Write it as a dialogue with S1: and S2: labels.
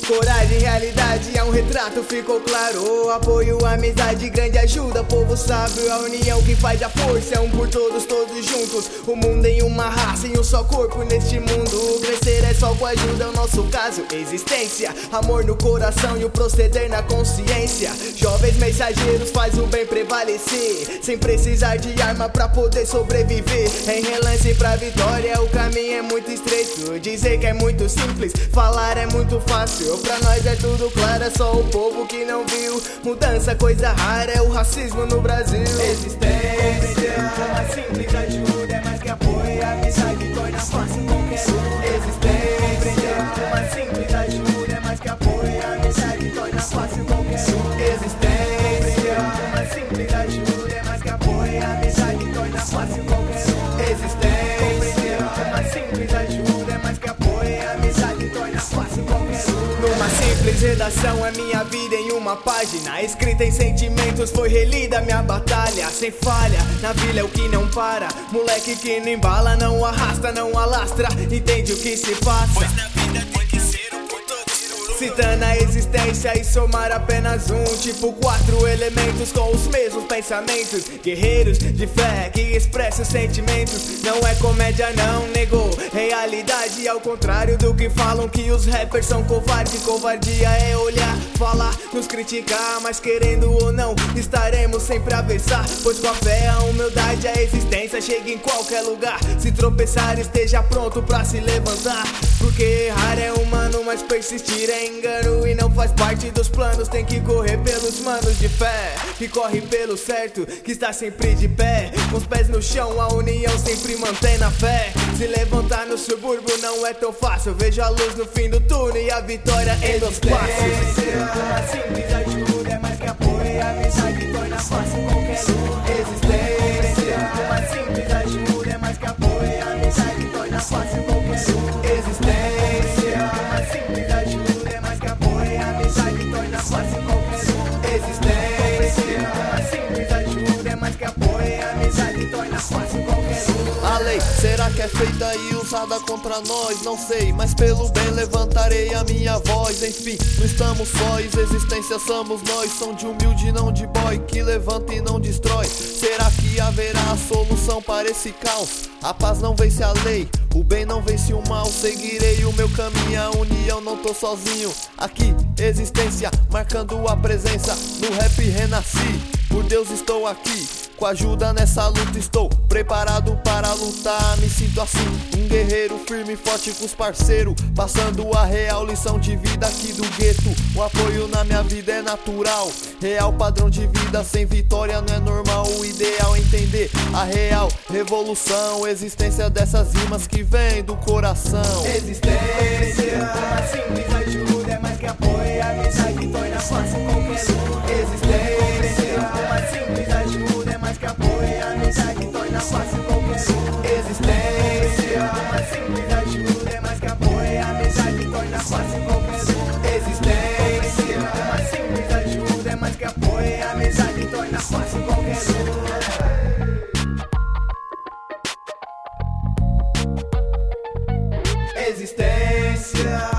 S1: Coragem, realidade, é um retrato, ficou claro. Apoio, amizade, grande ajuda, povo sábio. A união que faz a força, é um por todos, todos juntos. O mundo em uma raça, em um só corpo neste mundo. Crescer é só com ajuda, é o nosso caso, existência. Amor no coração e o proceder na consciência. Jovens mensageiros, faz o bem prevalecer, sem precisar de arma pra poder sobreviver. Em relance pra vitória, o caminho é muito estreito. Dizer que é muito simples, falar é muito fácil. Pra nós é tudo claro, é só o povo que não viu. Mudança, coisa rara, é o racismo no Brasil. Existência, uma simples ajuda, é mais que apoio, amizade torna fácil qualquer um. Existência, uma simples ajuda, é mais que apoio, amizade torna fácil qualquer um. Existência, uma simples ajuda, é mais que apoio, amizade torna fácil qualquer um. Existência, uma simples ajuda, é mais que apoio, amizade torna fácil qualquer um. Numa simples redação é minha vida em uma página, escrita em sentimentos, foi relida minha batalha. Sem falha, na vila é o que não para. Moleque que não embala, não arrasta, não alastra. Entende o que se passa? Pois na vida tem que ser um por todos, por um. Citando a existência e somar apenas um. Tipo 4 elementos com os mesmos pensamentos. Guerreiros de fé que expressam sentimentos. Não é comédia não, negou. Realidade ao contrário do que falam, que os rappers são covardes. Covardia é olhar, falar, nos criticar, mas querendo ou não, estaremos sempre a versar. Pois com a fé, a humildade, a existência chega em qualquer lugar. Se tropeçar, esteja pronto pra se levantar. Porque errar é humano, mas persistir é engano e não faz parte dos planos. Tem que correr pelos manos de fé, que corre pelo certo, que está sempre de pé. Com os pés no chão, a união sempre mantém na fé. Se levantar no subúrbio não é tão fácil. Vejo a luz no fim do túnel e a vitória em meus passos. Uma simples ajuda, é mais que apoio, amizade torna fácil qualquer um. Existência, uma simples ajuda, é mais que apoio, amizade torna fácil qualquer um. Existência, uma simples ajuda, é mais que apoio, amizade torna fácil qualquer um. Existência, uma simples ajuda, é mais que apoio, amizade torna fácil qualquer um.
S2: A lei, será que é feita e usada contra nós? Não sei, mas pelo bem levantarei a minha voz. Enfim, não estamos sós, existência somos nós. São de humilde, não de boy, que levanta e não destrói. Será que haverá a solução para esse caos? A paz não vence a lei, o bem não vence o mal. Seguirei o meu caminho, a união, não tô sozinho. Aqui, existência, marcando a presença. No rap renasci, por Deus estou aqui. Com ajuda nessa luta estou preparado para lutar. Me sinto assim, um guerreiro firme e forte com os parceiros, passando a real lição de vida aqui do gueto. O apoio na minha vida é natural, real padrão de vida, sem vitória não é normal. O ideal é entender a real revolução, existência dessas rimas que vem do coração.
S1: Existência, uma simples ajuda, é mais que apoio, amizade torna fácil qualquer um. Existência, uma simples ajuda, é mais que apoio, amizade torna fácil qualquer um. Existência, uma simples ajuda, é mais que apoio, amizade torna fácil qualquer um. Existência, uma simples ajuda, é mais que apoio, amizade torna fácil qualquer um. Existência.